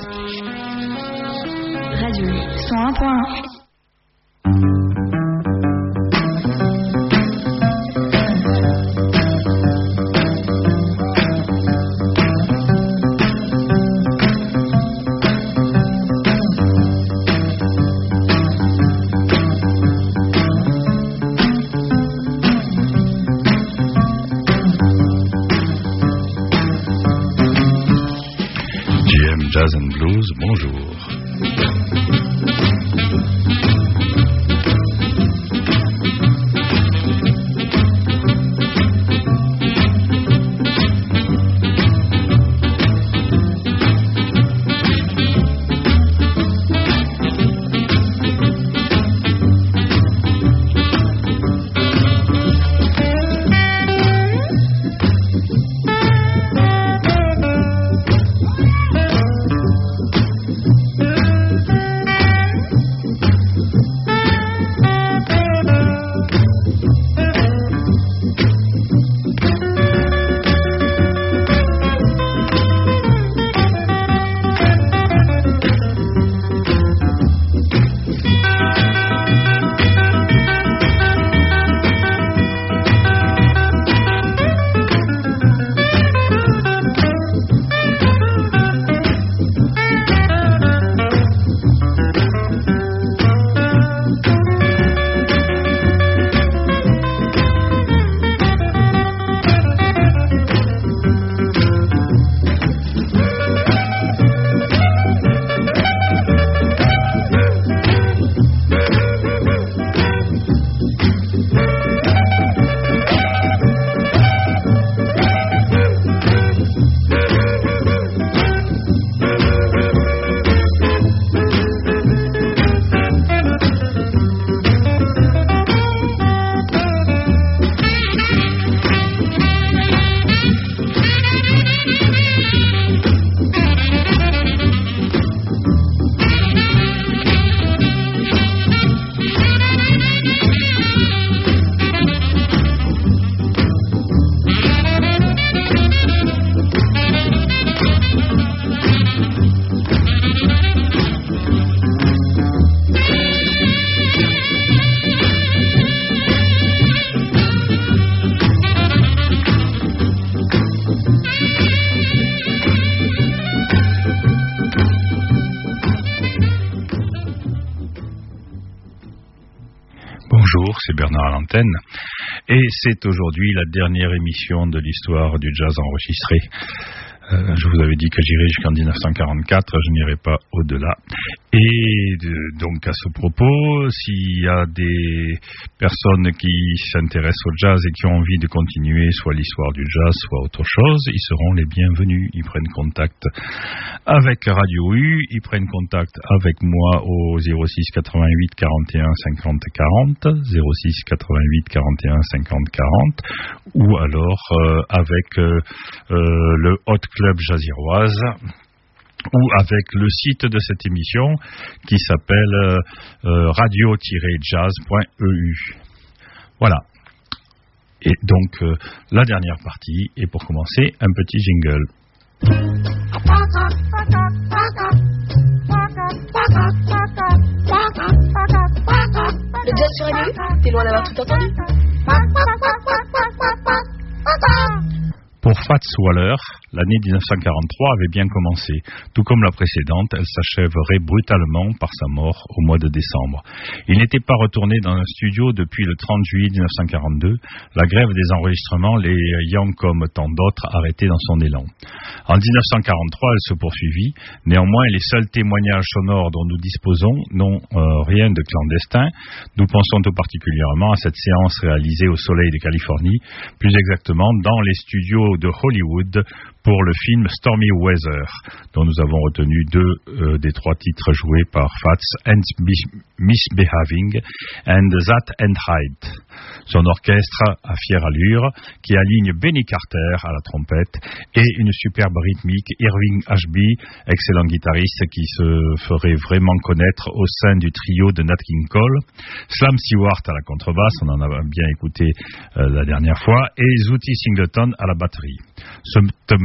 Radio 101.1. Jazz and Blues, bonjour. C'est Bernard à l'antenne et c'est aujourd'hui la dernière émission de l'histoire du jazz enregistré. Je vous avais dit que j'irai jusqu'en 1944, je n'irai pas au-delà. Et donc à ce propos, s'il y a des personnes qui s'intéressent au jazz et qui ont envie de continuer soit l'histoire du jazz, soit autre chose, ils seront les bienvenus. Ils prennent contact avec Radio U, ils prennent contact avec moi au 06 88 41 50 40, 06 88 41 50 40, ou alors avec le Hot Club Jaziroise, ou avec le site de cette émission qui s'appelle radio-jazz.eu. Voilà. Et donc, la dernière partie, et pour commencer, un petit jingle. Le jazz sur Radio, t'es loin d'avoir tout entendu. Pour Fats Waller, l'année 1943 avait bien commencé. Tout comme la précédente, elle s'achèverait brutalement par sa mort au mois de décembre. Il n'était pas retourné dans un studio depuis le 30 juillet 1942, la grève des enregistrements l'ayant comme tant d'autres arrêté dans son élan. En 1943, elle se poursuivit. Néanmoins, les seuls témoignages sonores dont nous disposons n'ont rien de clandestin. Nous pensons tout particulièrement à cette séance réalisée au Soleil de Californie, plus exactement dans les studios de Hollywood pour le film Stormy Weather, dont nous avons retenu deux des trois titres joués par Fats, and Misbehaving and That and Hide. Son orchestre à fière allure, qui aligne Benny Carter à la trompette et une superbe rythmique, Irving Ashby, excellent guitariste qui se ferait vraiment connaître au sein du trio de Nat King Cole, Slam Stewart à la contrebasse, on en a bien écouté la dernière fois, et Zooty Singleton à la batterie. Cette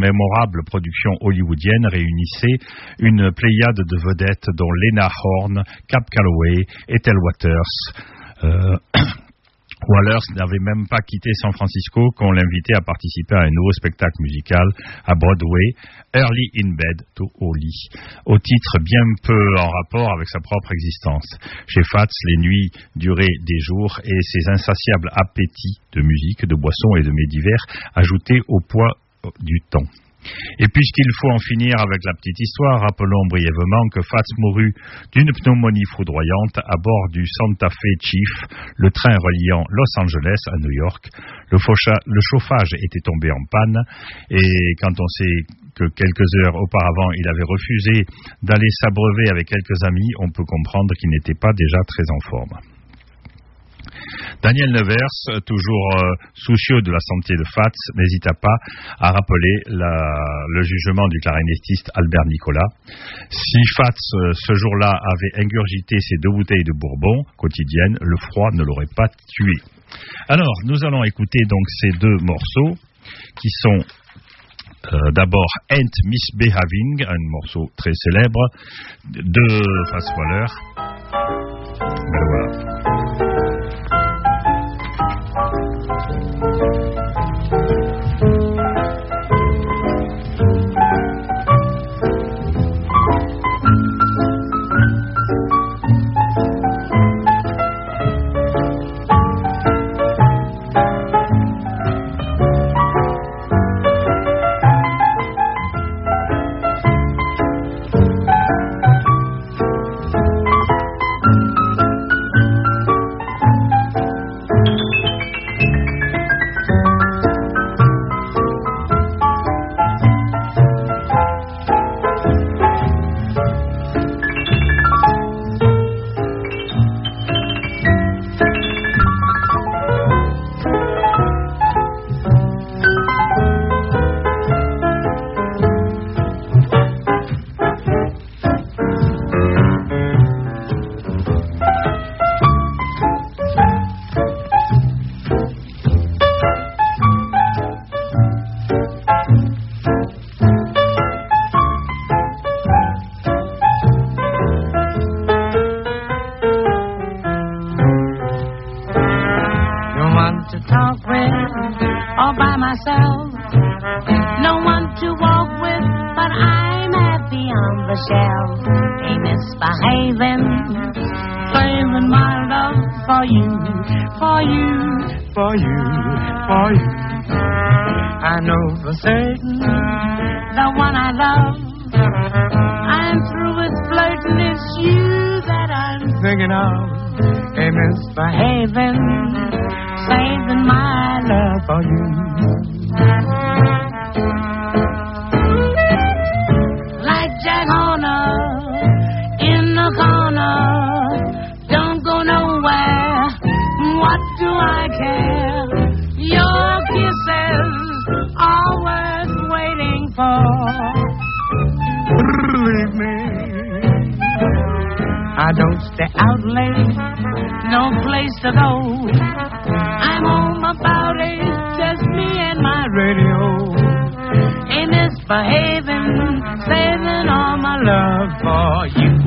mémorable production hollywoodienne réunissait une pléiade de vedettes dont Lena Horne, Cab Calloway, Ethel Waters. Wallace n'avait même pas quitté San Francisco qu'on l'invitait à participer à un nouveau spectacle musical à Broadway, Early in Bed to Early, au titre bien peu en rapport avec sa propre existence. Chez Fats, les nuits duraient des jours et ses insatiables appétits de musique, de boissons et de mets divers ajoutaient au poids du temps. Et puisqu'il faut en finir avec la petite histoire, rappelons brièvement que Fats mourut d'une pneumonie foudroyante à bord du Santa Fe Chief, le train reliant Los Angeles à New York. Le chauffage était tombé en panne et quand on sait que quelques heures auparavant il avait refusé d'aller s'abreuver avec quelques amis, on peut comprendre qu'il n'était pas déjà très en forme. Daniel Nevers, toujours soucieux de la santé de Fats, n'hésita pas à rappeler le jugement du clarinettiste Albert Nicolas. Si Fats, ce jour-là, avait ingurgité ses 2 bouteilles de Bourbon quotidiennes, le froid ne l'aurait pas tué. Alors, nous allons écouter donc ces 2 morceaux qui sont d'abord Ain't Misbehaving, un morceau très célèbre de Fats Waller. Ben voilà. I know for certain the one I love. I'm through with flirting, it's you that I'm thinking of. Hey, misbehaving, saving my love for you. Like Jack Horner in the corner, don't go nowhere. What do I care? Your kisses are worth waiting for. Believe me, I don't stay out late, no place to go. I'm home about 8, just me and my radio. Ain't misbehaving, saving all my love for you.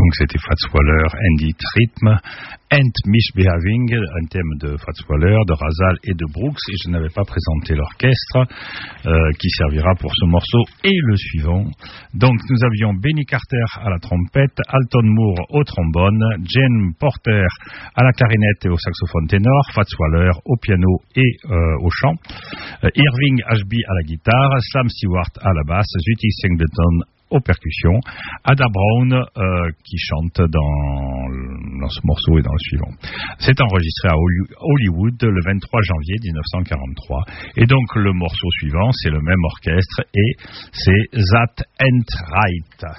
Donc c'était Fats Waller, And It Rhythm, And Misbehaving, un thème de Fats Waller, de Razal et de Brooks, et je n'avais pas présenté l'orchestre qui servira pour ce morceau et le suivant. Donc nous avions Benny Carter à la trompette, Alton Moore au trombone, Jane Porter à la clarinette et au saxophone ténor, Fats Waller au piano et au chant, Irving Ashby à la guitare, Sam Stewart à la basse, Judy Singleton aux percussions, Ada Brown qui chante dans ce morceau et dans le suivant. C'est enregistré à Hollywood le 23 janvier 1943. Et donc le morceau suivant, c'est le même orchestre et c'est That Ain't Right.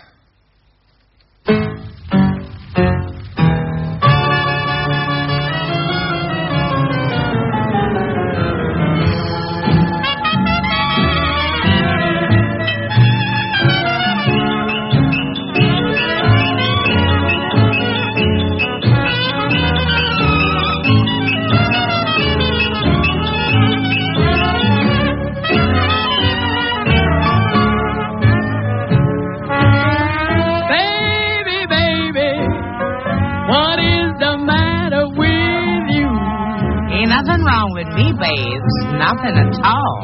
Nothing at all.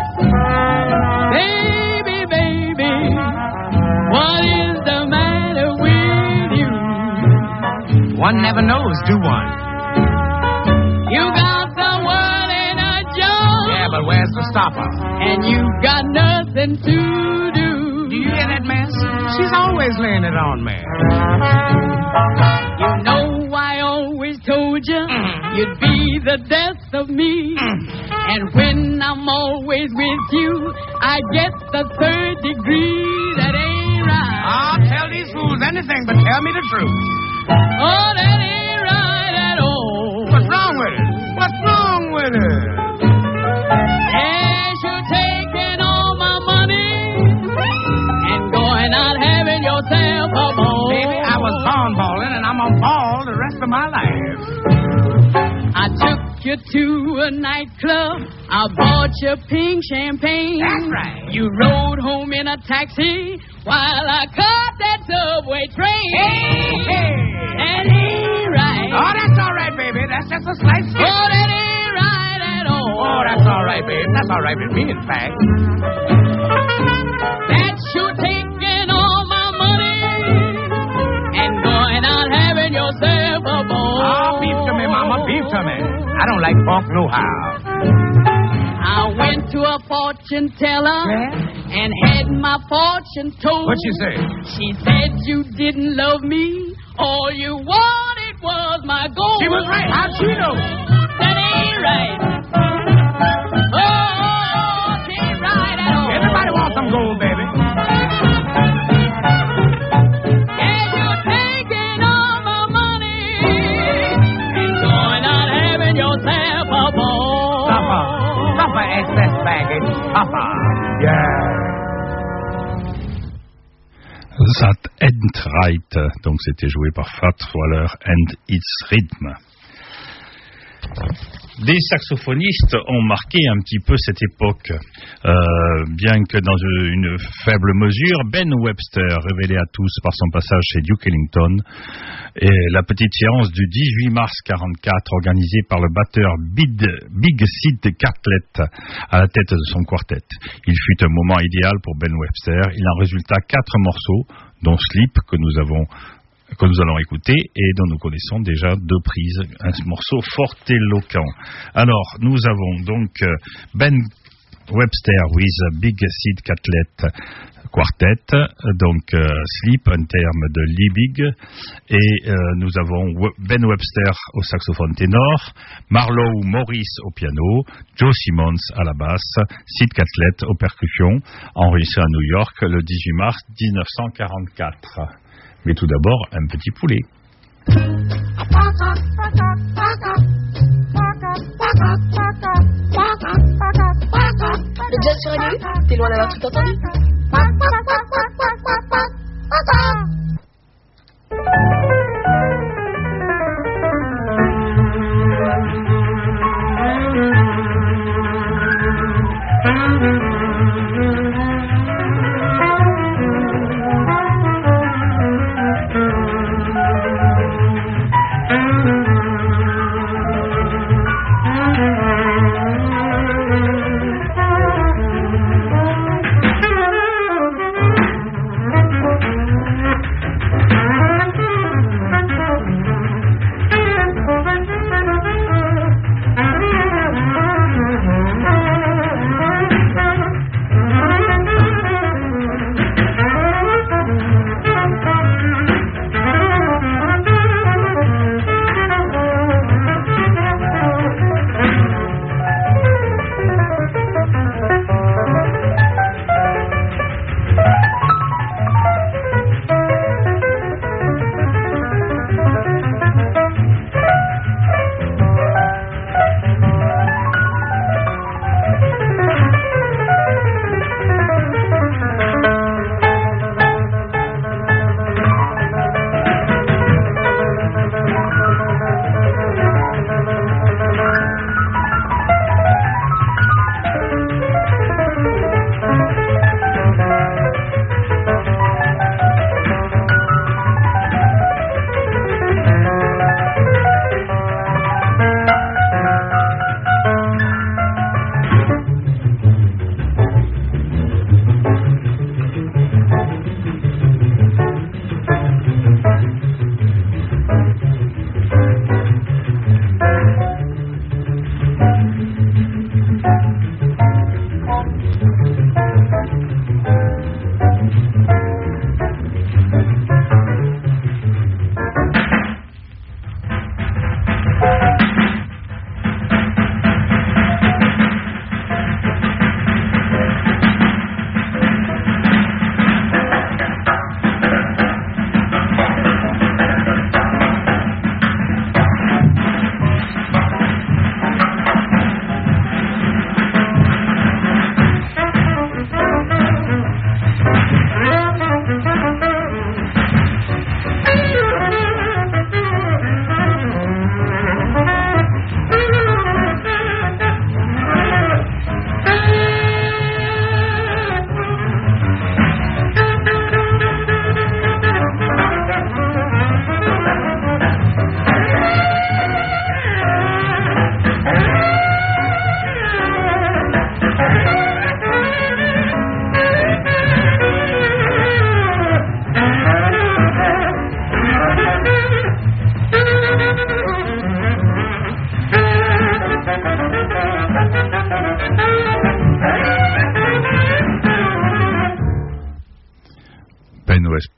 Baby, baby, what is the matter with you? One never knows, do one? You got the world in a jar. Yeah, but where's the stopper? And you got nothing to do. Do you hear that, miss? She's always laying it on me. You know I always told you you'd be the death of me. And when I'm always with you, I get the third degree. That ain't right. I'll tell these fools anything, but tell me the truth. Oh, that ain't right at all. What's wrong with it? What's wrong with it? Yes, you're taking all my money and going out having yourself a ball. Baby, I was born balling, and I'm gonna ball the rest of my life. I took you to a nightclub. I bought you pink champagne. That's right. You rode home in a taxi while I caught that subway train. Hey. That ain't right. Oh, that's all right, baby. That's just a slight skip. Oh, that ain't right at all. Oh, that's all right, baby. That's all right with me, in fact. That's you taking all my money and going out having yourself a ball. Oh, beef to me, mama, beef to me. I don't like pork no-how. I went to a fortune teller and had my fortune told. What'd she say? She said you didn't love me. All you wanted was my gold. She was right. How'd she know? That ain't right. Oh, it ain't right at all. Everybody wants some gold, baby. Excess baggage, Papa. Yeah. That Ain't Right. Donc c'était joué par Fats Waller and Its Rhythm. Des saxophonistes ont marqué un petit peu cette époque, bien que dans une faible mesure. Ben Webster, révélé à tous par son passage chez Duke Ellington, et la petite séance du 18 mars 1944, organisée par le batteur Big Sid Catlett à la tête de son quartet. Il fut un moment idéal pour Ben Webster. Il en résulta 4 morceaux, dont Sleep, que nous allons écouter et dont nous connaissons déjà 2 prises, un morceau fort éloquent. Alors, nous avons donc Ben Webster with Big Sid Catlett Quartet, donc Sleep, un terme de Liebig, et nous avons Ben Webster au saxophone ténor, Marlowe Morris au piano, Joe Simmons à la basse, Sid Catlett aux percussions, enregistré à New York le 18 mars 1944. Mais tout d'abord, un petit poulet. Le jazz sur Radio, t'es loin d'avoir tout entendu.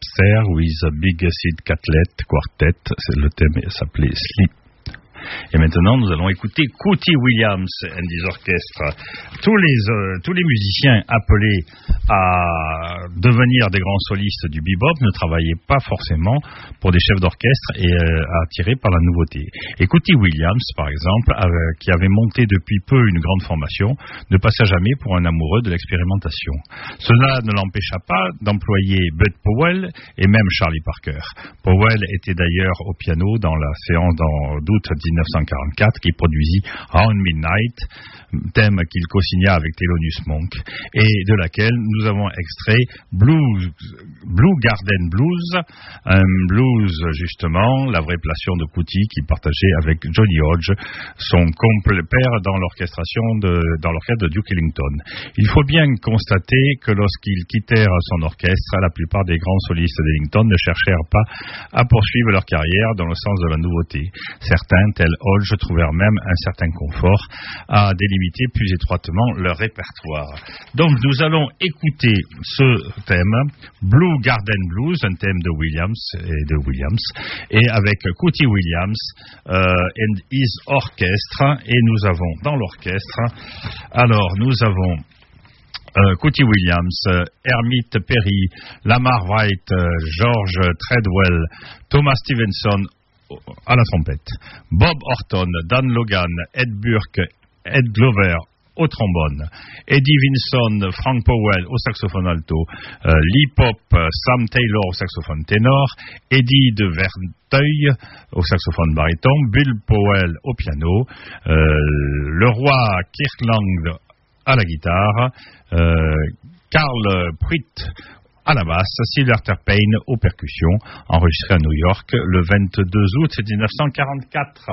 There with a Big Seed Catlet Quartet. Le thème s'appelait Sleep. Et maintenant, nous allons écouter Cootie Williams and his orchestra. Tous les musiciens appelés à devenir des grands solistes du bebop ne travaillaient pas forcément pour des chefs d'orchestre et attirés par la nouveauté. Et Cootie Williams, par exemple, qui avait monté depuis peu une grande formation, ne passa jamais pour un amoureux de l'expérimentation. Cela ne l'empêcha pas d'employer Bud Powell et même Charlie Parker. Powell était d'ailleurs au piano dans la séance d'août 1944 qui produisit Round Midnight, thème qu'il co-signa avec Thelonious Monk, et de laquelle nous avons extrait Blue Garden Blues, un blues justement, la vraie passion de Cootie qu'il partageait avec Johnny Hodge, son compère dans l'orchestre de Duke Ellington. Il faut bien constater que lorsqu'ils quittèrent son orchestre, la plupart des grands solistes d'Ellington ne cherchèrent pas à poursuivre leur carrière dans le sens de la nouveauté. Certains, tels Hodge, trouvèrent même un certain confort à délimiter plus étroitement leur répertoire. Donc nous allons écouter ce thème, Blue Garden Blues, un thème de Williams, et avec Cootie Williams and his orchestra, et nous avons dans l'orchestre, Cootie Williams, Hermit Perry, Lamar White, George Treadwell, Thomas Stevenson à la trompette, Bob Orton, Dan Logan, Ed Burke, Ed Glover au trombone, Eddie Vinson, Frank Powell au saxophone alto, Lee Pop, Sam Taylor au saxophone ténor, Eddie de Verneuil au saxophone baryton, Bill Powell au piano, le roi Kirkland à la guitare, Carl Pruitt à la basse, Sylvester Payne aux percussions, enregistré à New York le 22 août 1944.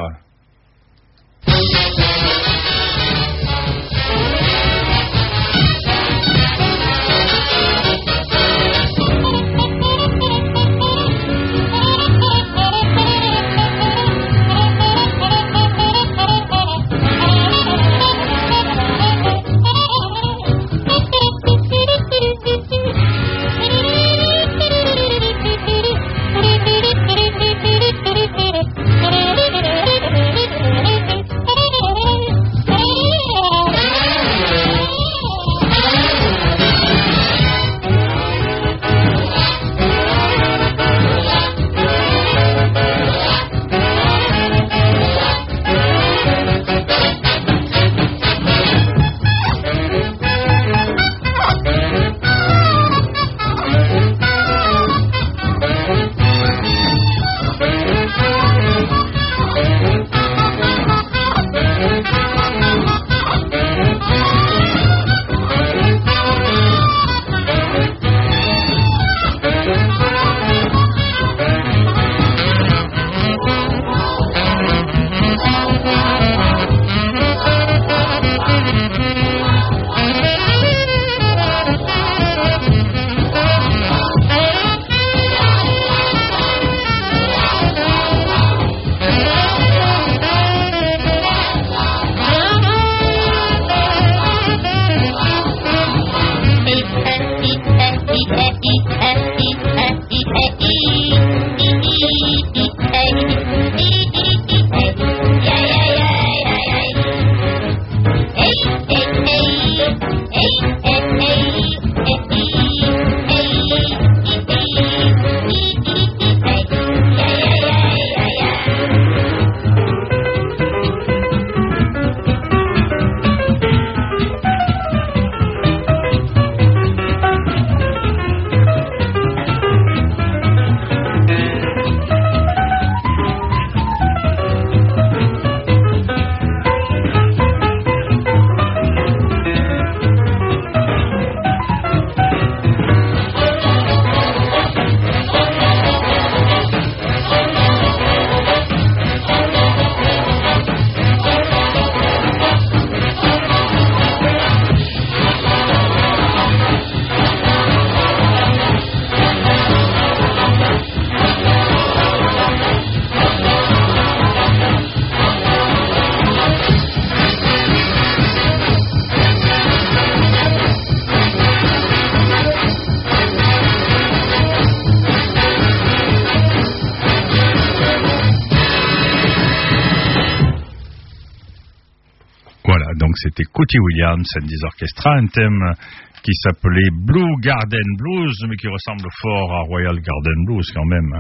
Donc c'était Cootie Williams and his Orchestra, un thème qui s'appelait Blue Garden Blues, mais qui ressemble fort à Royal Garden Blues quand même.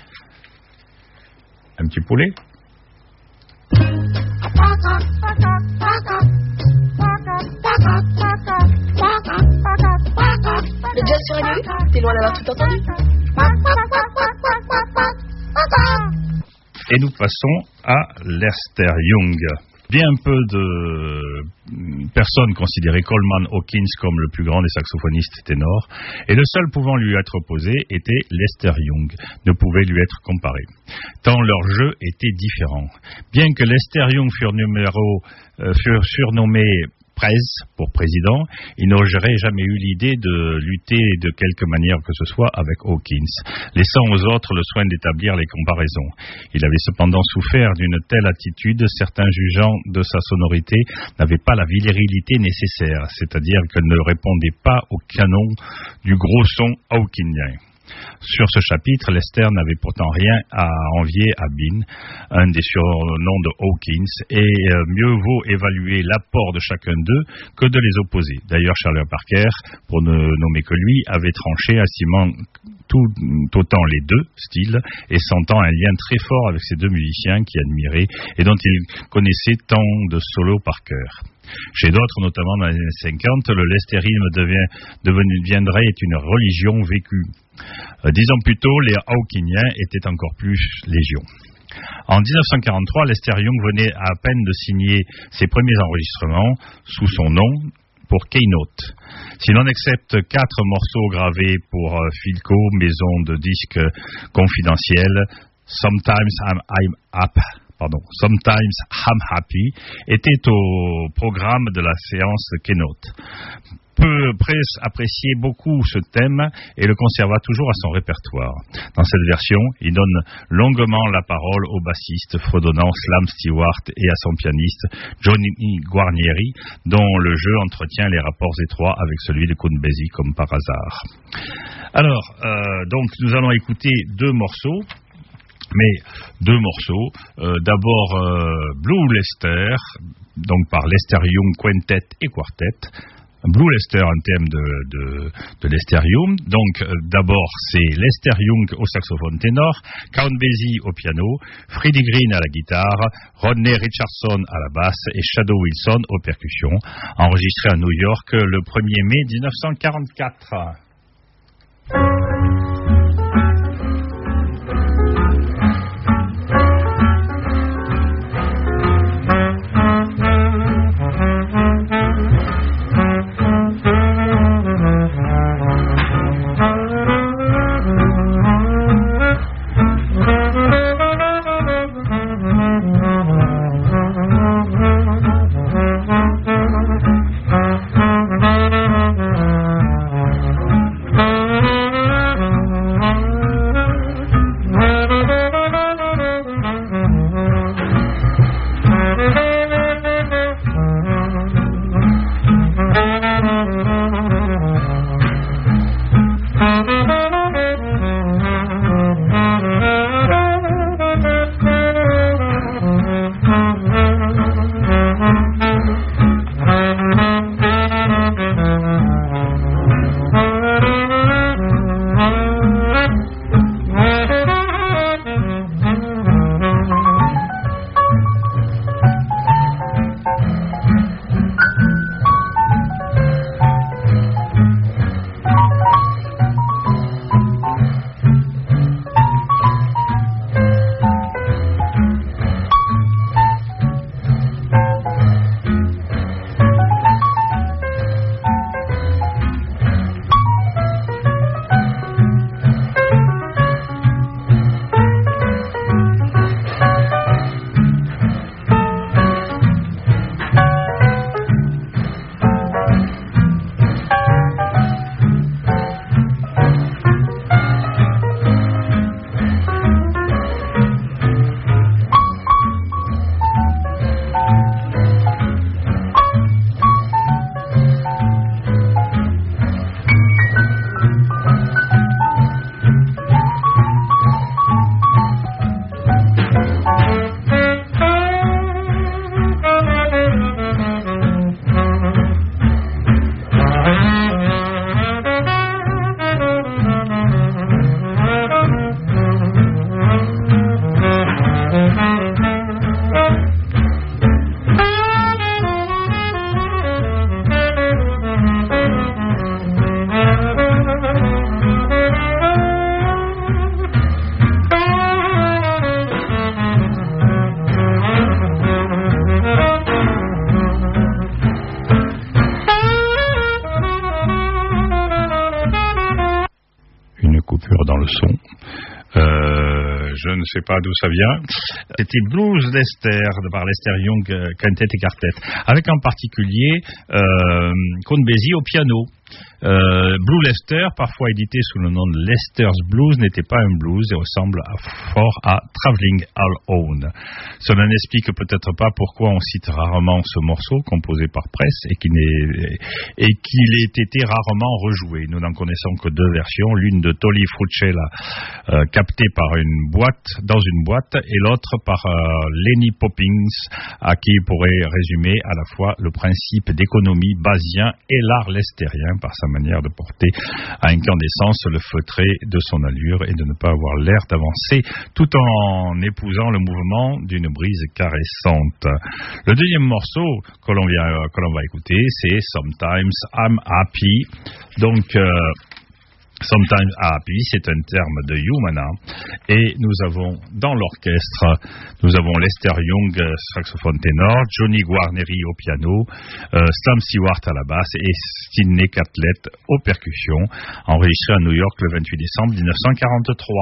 Un petit poulet. Le jazz sur Radio U, t'es loin d'avoir tout entendu. Et nous passons à Lester Young. Bien peu de personnes considéraient Coleman Hawkins comme le plus grand des saxophonistes ténors, et le seul pouvant lui être opposé était Lester Young, ne pouvait lui être comparé, tant leur jeu était différent. Bien que Lester Young fût surnommé Prez pour président, il n'aurait jamais eu l'idée de lutter de quelque manière que ce soit avec Hawkins, laissant aux autres le soin d'établir les comparaisons. Il avait cependant souffert d'une telle attitude, certains jugeant de sa sonorité n'avaient pas la virilité nécessaire, c'est-à-dire qu'elle ne répondait pas au canon du gros son hawkinien. Sur ce chapitre, Lester n'avait pourtant rien à envier à Bean, un des surnoms de Hawkins, et mieux vaut évaluer l'apport de chacun d'eux que de les opposer. D'ailleurs, Charlie Parker, pour ne nommer que lui, avait tranché, estimant tout autant les deux styles et sentant un lien très fort avec ces deux musiciens qu'il admirait et dont il connaissait tant de solos par cœur. Chez d'autres, notamment dans les années 50, le lestérisme deviendrait une religion vécue. 10 ans plus tôt, les Hawkiniens étaient encore plus légion. En 1943, Lester Young venait à peine de signer ses premiers enregistrements sous son nom pour Keynote. Si l'on accepte 4 morceaux gravés pour Philco, maison de disques confidentielle, Sometimes I'm Happy, était au programme de la séance Keynote. Peu appréciait beaucoup ce thème et le conserva toujours à son répertoire. Dans cette version, il donne longuement la parole au bassiste fredonnant Slam Stewart et à son pianiste Johnny Guarnieri, dont le jeu entretient les rapports étroits avec celui de Count Basie comme par hasard. Alors, donc nous allons écouter 2 morceaux. D'abord Blue Lester, donc par Lester Young Quintet et Quartet. Blue Lester, un thème de Lester Young. Donc d'abord c'est Lester Young au saxophone ténor, Count Basie au piano, Freddie Green à la guitare, Rodney Richardson à la basse et Shadow Wilson aux percussions, enregistré à New York le 1er mai 1944. le son. Je ne sais pas d'où ça vient. C'était Blues Lester par Lester Young, Quintet et Quartet, avec en particulier Count Basie au piano. Blue Lester, parfois édité sous le nom de Lester's Blues, n'était pas un blues et ressemble fort à Traveling Alone. Cela n'explique peut-être pas pourquoi on cite rarement ce morceau composé par Press et qu'il ait été rarement rejoué. Nous n'en connaissons que deux versions, l'une de Tolly Frucella captée dans une boîte et l'autre par Lenny Poppins, à qui il pourrait résumer à la fois le principe d'économie basien et l'art lestérien par sa manière de porter à incandescence le feutré de son allure et de ne pas avoir l'air d'avancer tout en épousant le mouvement d'une brise caressante. Le deuxième morceau que l'on va écouter, c'est Sometimes I'm Happy. Donc Sometimes Happy, c'est un terme de Humana, et nous avons dans l'orchestre, Lester Young, saxophone ténor, Johnny Guarneri au piano, Sam Stewart à la basse et Sidney Catlett aux percussions, enregistré à New York le 28 décembre 1943.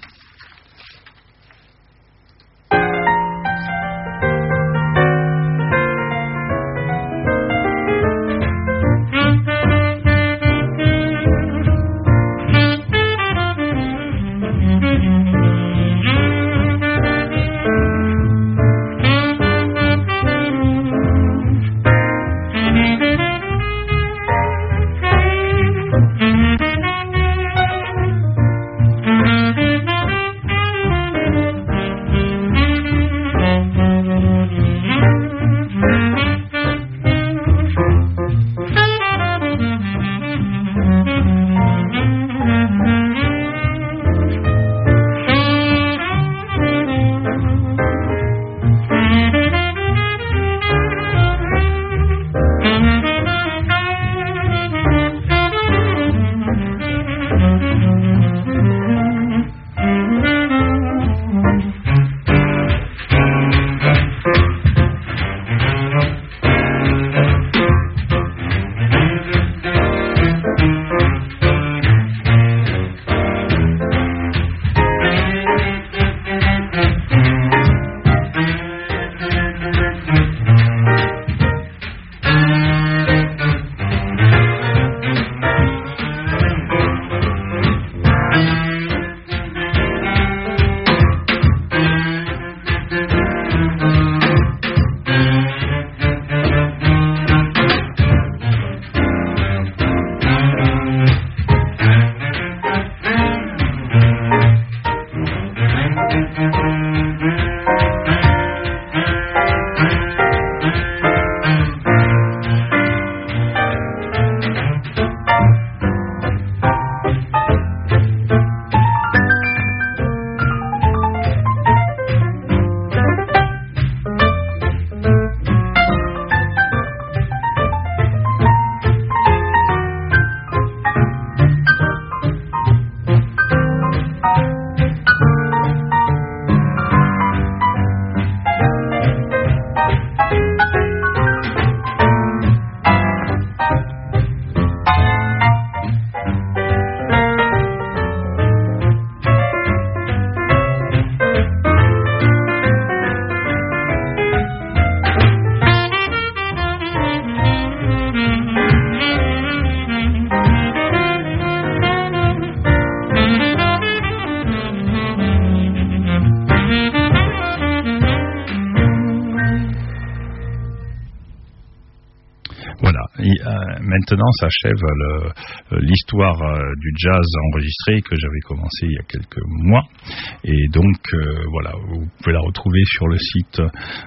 Maintenant s'achève l'histoire du jazz enregistré que j'avais commencé il y a quelques mois, et donc voilà, vous pouvez la retrouver sur le site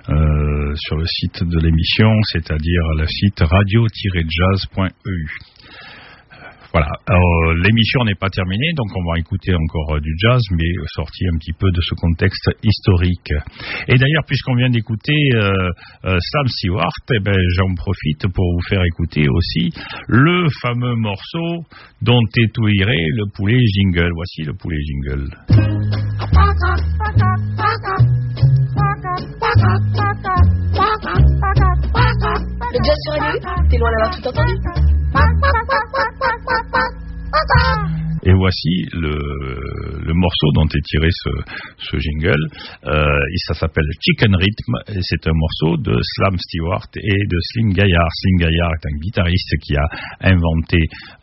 de l'émission, c'est-à-dire le site radio-jazz.eu. Voilà, alors, l'émission n'est pas terminée, donc on va écouter encore du jazz, mais sorti un petit peu de ce contexte historique. Et d'ailleurs, puisqu'on vient d'écouter Sam Stewart, eh ben, j'en profite pour vous faire écouter aussi le fameux morceau dont est ouïré le poulet jingle. Voici le poulet jingle. Le jazz sur radio, t'es loin d'avoir tout entendu. Et voici le morceau dont est tiré ce jingle. Ça s'appelle Chicken Rhythm, et c'est un morceau de Slam Stewart et de Slim Gaillard. Slim Gaillard est un guitariste qui a inventé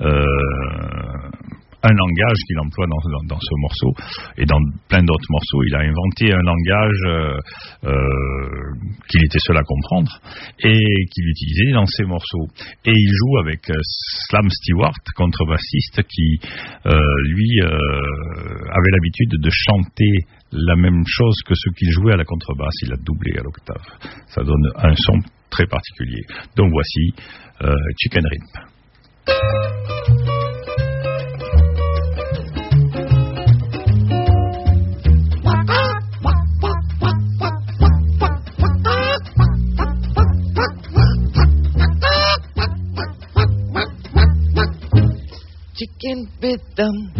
un langage qu'il emploie dans ce morceau et dans plein d'autres morceaux. Il a inventé un langage qu'il était seul à comprendre et qu'il utilisait dans ses morceaux. Et il joue avec Slam Stewart, contrebassiste, qui lui avait l'habitude de chanter la même chose que ce qu'il jouait à la contrebasse. Il a doublé à l'octave. Ça donne un son très particulier. Donc voici Chicken Rhythm. Chicken rhythm.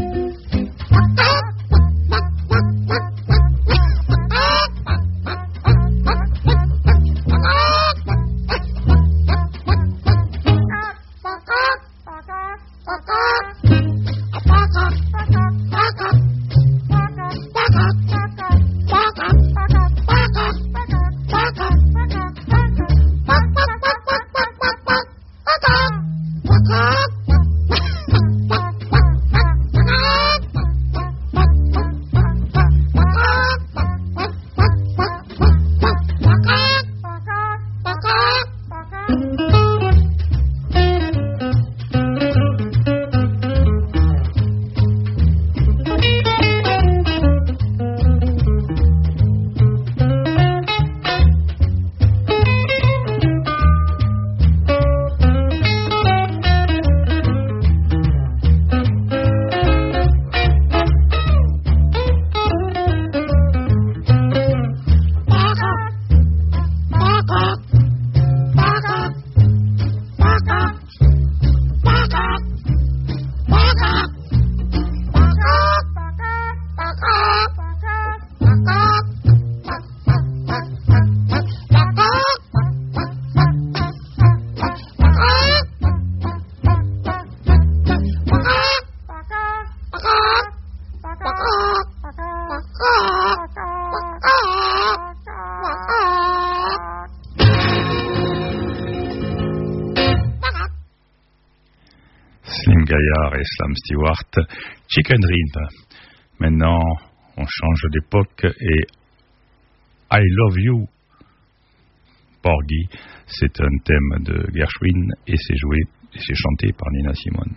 Slim Gaillard et Slam Stewart, Chicken Rhythm. Maintenant, on change d'époque et I Love You, Porgy, c'est un thème de Gershwin et c'est joué et c'est chanté par Nina Simone.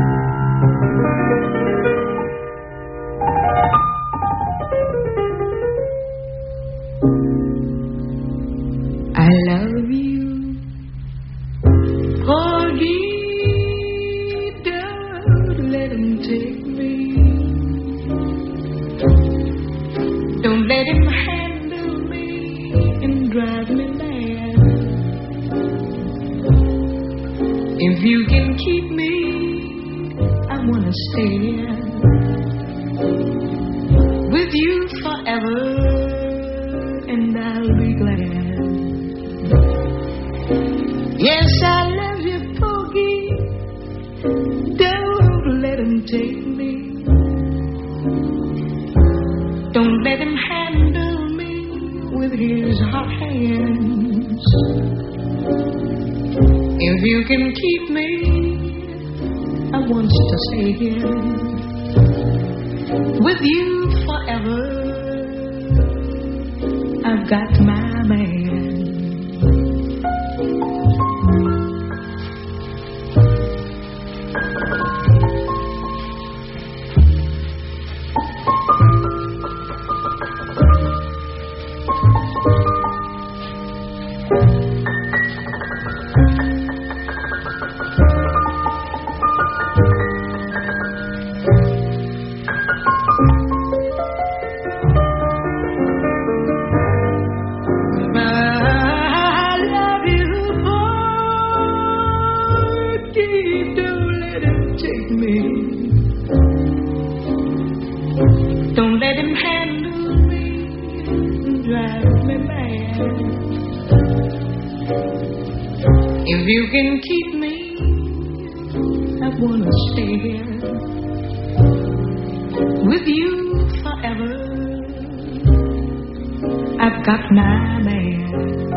I love you, Porgy. Let him take me. Don't let him handle me and drive me mad. If you can keep me, I wanna stay with you forever, and I'll be glad. Yes, I love you, Porgy. Don't let him take me. Don't let him handle me with his hot hands. If you can keep me, I want to stay here with you forever. I've got my man. If you can keep me, I wanna stay here with you forever. I've got my man.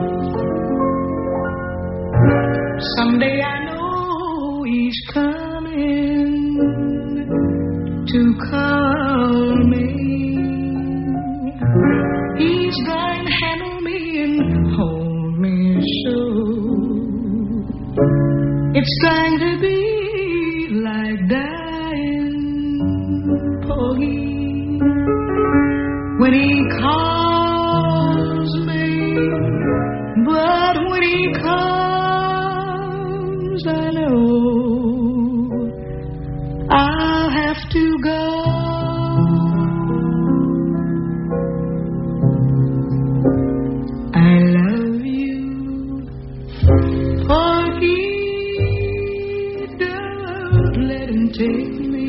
Someday I know he's coming to call me. He's going to handle me and hold me so. It's going to be like dying, Porgy, when he calls me. But when he comes, I know I'll have to go. I love you, Porgy. Take me,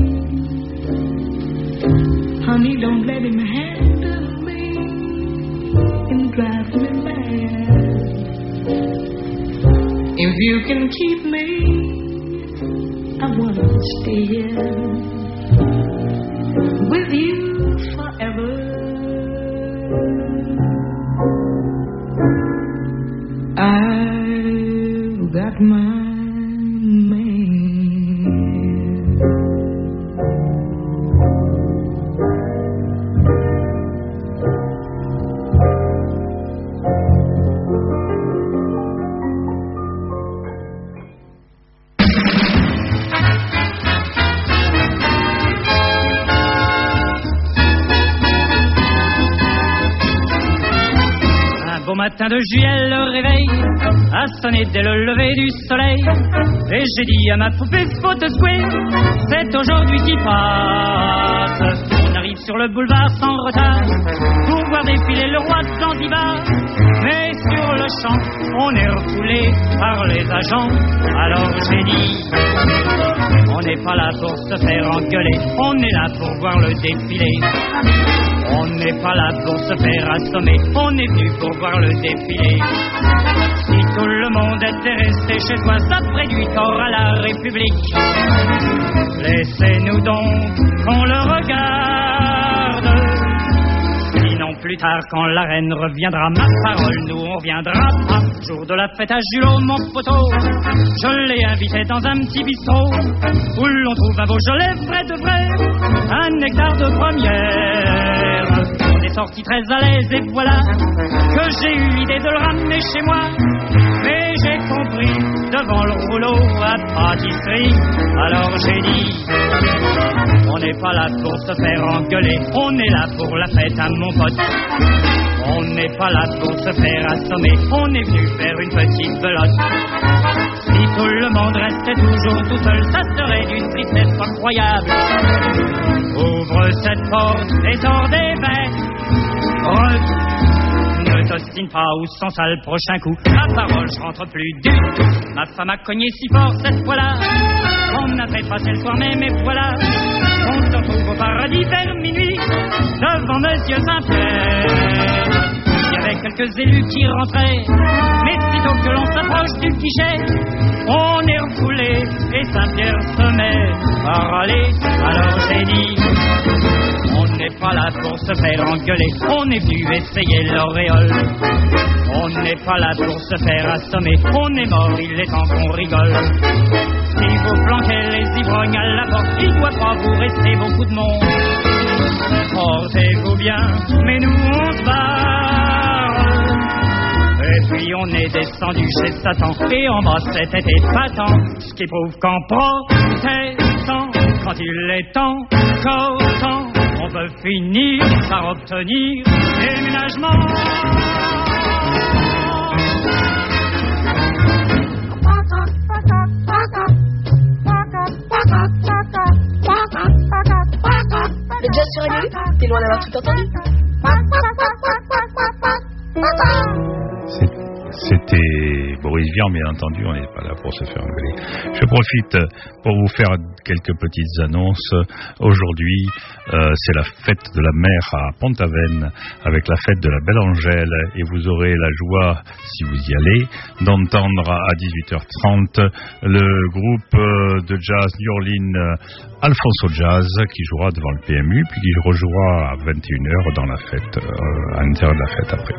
honey, don't let him handle me and drive me mad. If you can keep me, I wanna stay here with you forever. I've got my matin de juillet, le réveil a sonné dès le lever du soleil. Et j'ai dit à ma poupée, faut te secouer, c'est aujourd'hui qui passe. On arrive sur le boulevard sans retard pour voir défiler le roi de Zanzibar. Mais sur le champ, on est refoulé par les agents. Alors j'ai dit, on n'est pas là pour se faire engueuler, on est là pour voir le défilé. On n'est pas là pour se faire assommer, on est venu pour voir le défilé. Si tout le monde était resté chez soi, ça ferait du tort à la République. Laissez-nous donc qu'on le regarde. Sinon plus tard quand la reine reviendra, ma parole, nous on viendra pas. Jour de la fête à Julot, mon poteau, je l'ai invité dans un petit bistrot où l'on trouve un Beaujolais vrai de vrai, un nectar de première. On est sorti très à l'aise et voilà que j'ai eu l'idée de le ramener chez moi. Mais j'ai compris devant le rouleau à pâtisserie. Alors j'ai dit, on n'est pas là pour se faire engueuler, on est là pour la fête à mon pote. On n'est pas là pour se faire assommer, on est venu faire une petite belote. Si tout le monde restait toujours tout seul, ça serait d'une tristesse incroyable. Ouvre cette porte et sors des verres. Ne t'ostine pas ou sans ça le prochain coup. Ma parole, je rentre plus du tout. Ma femme a cogné si fort cette fois-là qu'on a fait passer le soir même et voilà. On se retrouve au paradis vers minuit devant Monsieur Saint-Pierre. Il y avait quelques élus qui rentraient, mais sitôt que l'on s'approche du guichet, on est refoulé et Saint-Pierre se met à râler. Alors j'ai dit, on n'est pas là pour se faire engueuler, on est venu essayer l'auréole. On n'est pas là pour se faire assommer, on est mort, il est temps qu'on rigole. Si vous planquez les ivrognes à la porte, il doit pas vous rester beaucoup de monde. Portez-vous bien, mais nous on se barre. Et puis on est descendu chez Satan, et en bas c'était épatant. Ce qui prouve qu'en protestant, quand il est encore temps, on peut finir par obtenir déménagement. Le jazz sur Radio U, t'es loin d'avoir tout entendu. C'était Boris Maurice Vian, bien entendu, on n'est pas là pour se faire engueuler. Je profite pour vous faire quelques petites annonces. Aujourd'hui, c'est la fête de la mer à Pont-Aven, avec la fête de la Belle Angèle, et vous aurez la joie, si vous y allez, d'entendre à 18h30 le groupe de jazz New Orleans Alfonso Jazz, qui jouera devant le PMU, puis qui rejouera à 21h dans la fête, à l'intérieur de la fête après.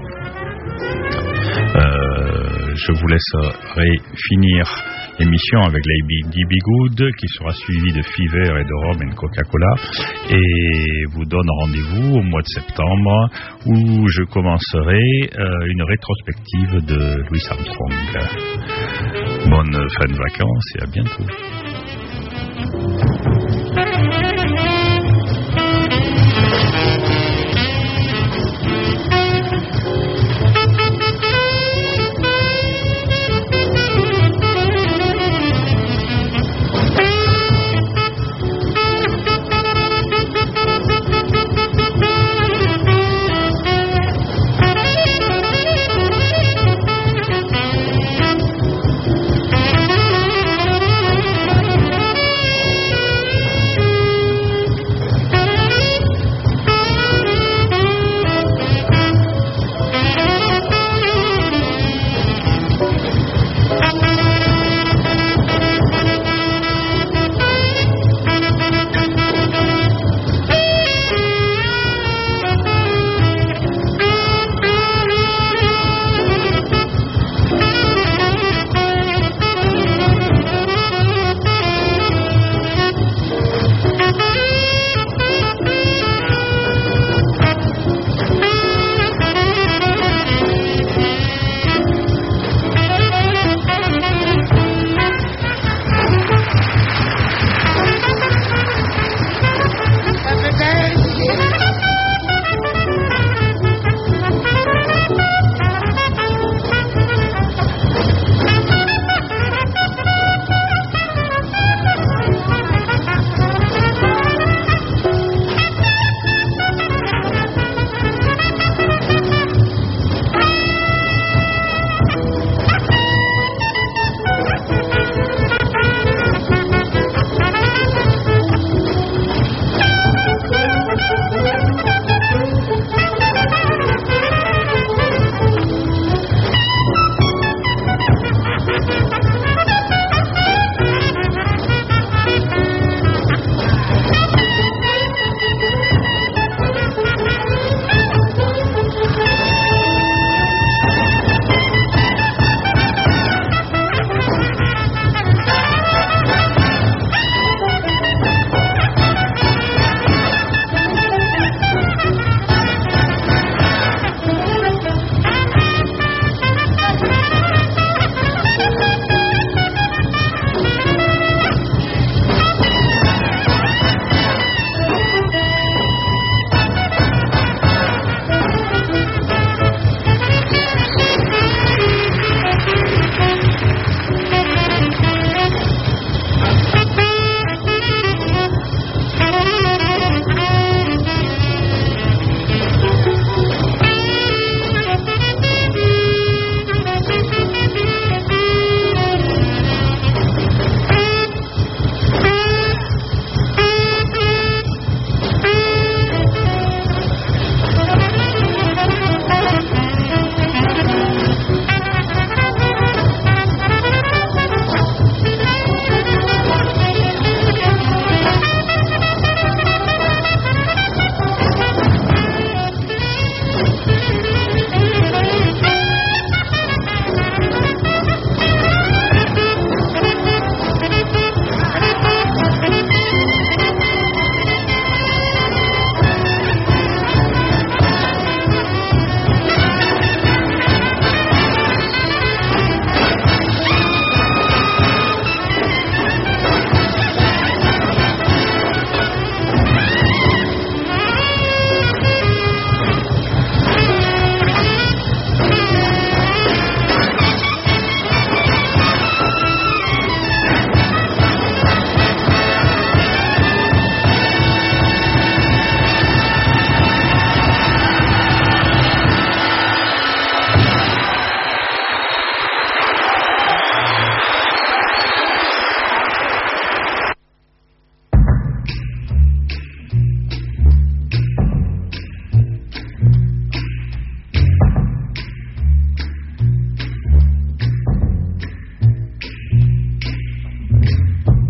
Je vous laisserai finir l'émission avec Lady Be Good, qui sera suivie de Fever et de Rum and Coca-Cola, et vous donne rendez-vous au mois de septembre où je commencerai une rétrospective de Louis Armstrong. Bonne fin de vacances et à bientôt.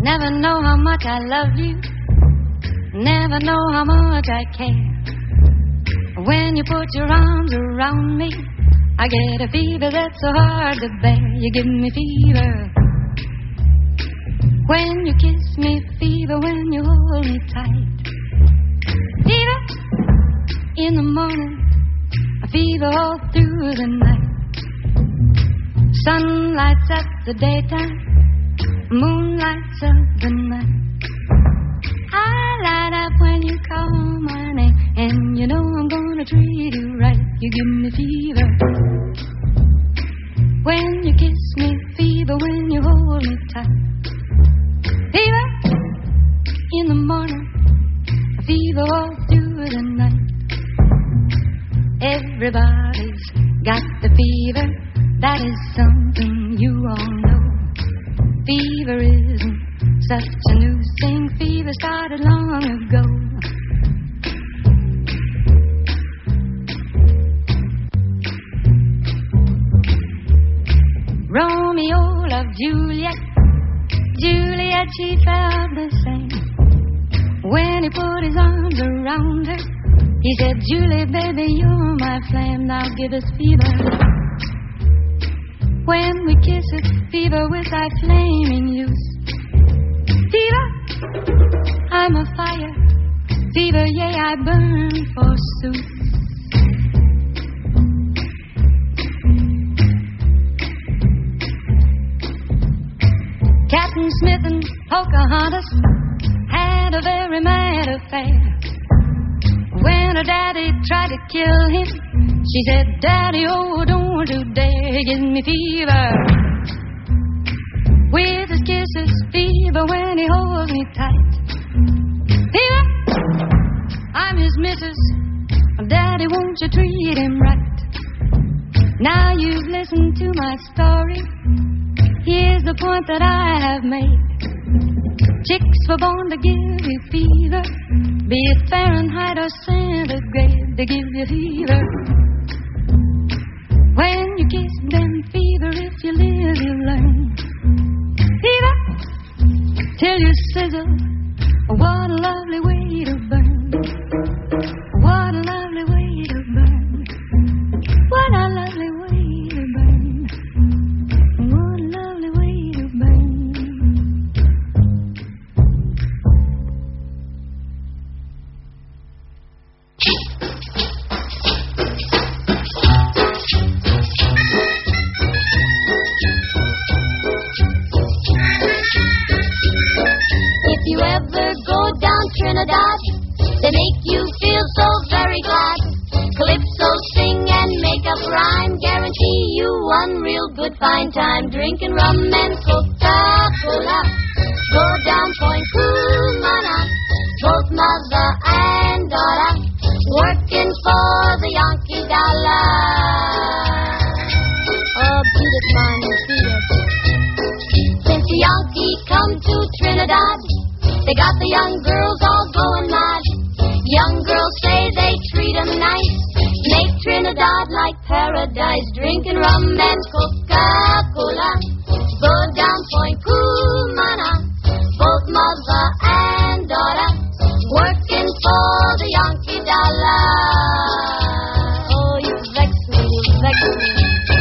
Never know how much I love you. Never know how much I care. When you put your arms around me, I get a fever that's so hard to bear. You give me fever when you kiss me, fever when you hold me tight. Fever in the morning, a fever all through the night. Sun lights up the daytime, moon lights up the night. I light up when you call my name, and you know I'm gonna treat you right. You give me fever when you kiss me, fever when you hold me tight. Fever in the morning, a fever all through the night. Everybody's got the fever, that is something you all know. Fever isn't such a new thing, fever started long ago. Romeo loved Juliet, Juliet, she felt the same. When he put his arms around her, he said, Julie, baby, you're my flame, now give us fever. When we kiss, it's fever with thy flaming youth. Fever, I'm a fire. Fever, yea, I burn forsooth. Captain Smith and Pocahontas had a very mad affair. When her daddy tried to kill him, she said, Daddy, oh, don't you dare give me fever. With his kisses, fever when he holds me tight. Fever, I'm his missus. Daddy, won't you treat him right? Now you've listened to my story. Here's the point that I have made. Chicks were born to give you fever, be it Fahrenheit or centigrade, they give you fever. When you kiss them, fever, if you live, you learn. Fever, till you sizzle, what a lovely way to burn. What a lovely way to burn. What a lovely way to burn. What a lovely way to burn. If you ever go down Trinidad, they make you feel so very glad. Calypso sing and make up rhyme, guarantee you one real good fine time. Drinking rum and Coca-Cola, go down Point Cumana, both mother and daughter, working for the Yankee dollar. Oh, beat it, man, beat it. Since the Yankee come to Trinidad, they got the young girls all going mad. Young girls say they treat 'em nice, make Trinidad like paradise. Drinking rum and Coca-Cola, go down Point Cumana, both mother and daughter, working for the Yankee dollar. Oh, you vex me, you vex me.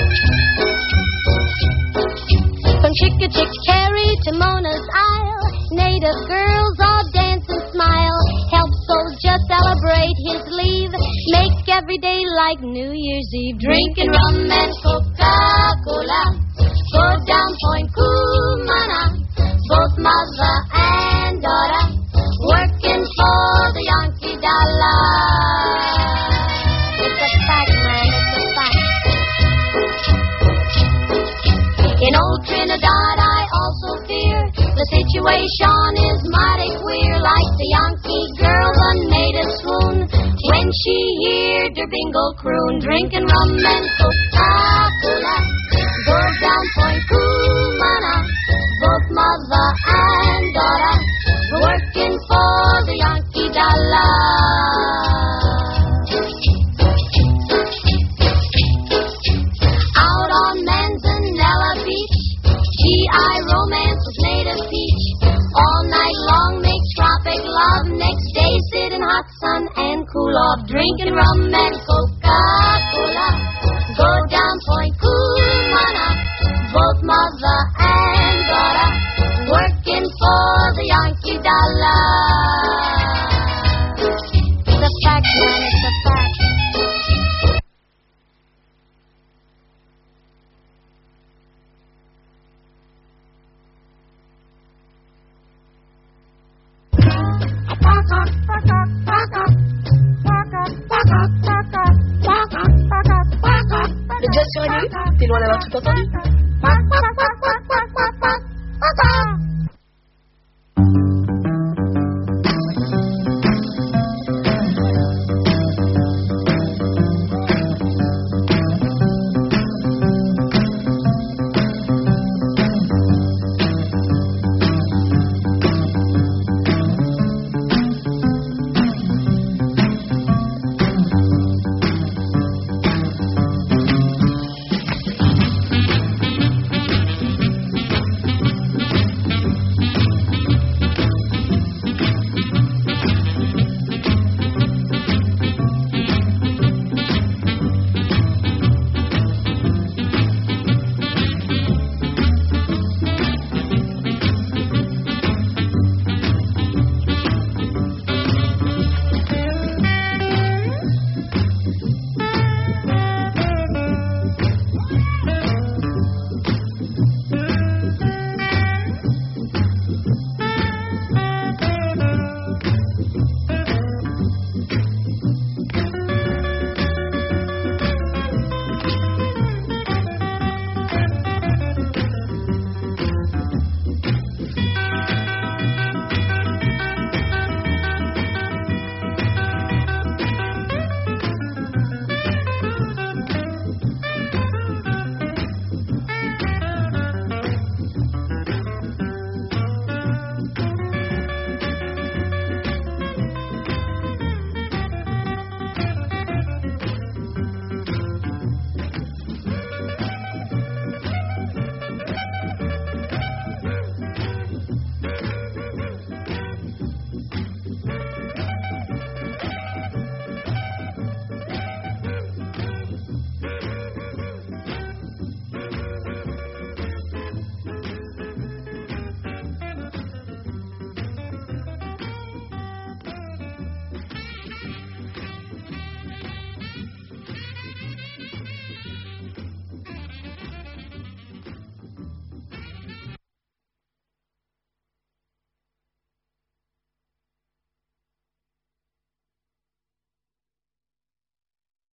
From Chickachickarry to Mona's Isle, native girls all dance and smile. Help soldier celebrate his leave, make every day like New Year's Eve. Drinking rum and Coca-Cola, go down Point Cumana, both mother and daughter, working for the Yankee dollar. It's a fact, man, it's a fact. In old Trinidad I also fear the situation is mighty queer. Like the Yankee girl, the native swoon when she heard her bingo croon. Drinking rum and Coca-Cola, go down Point Cumana, both mother and daughter, working for the Yankee dollar. Out on Manzanella Beach, GI romance with native peach. hot sun and cool off drinking rum and Coca-Cola. Go down Point Cumana, both mother and daughter, working for the Yankee dollar. It's a fact, man, it's a fact. Le jazz sur la nuit, t'es loin d'avoir tout entendu.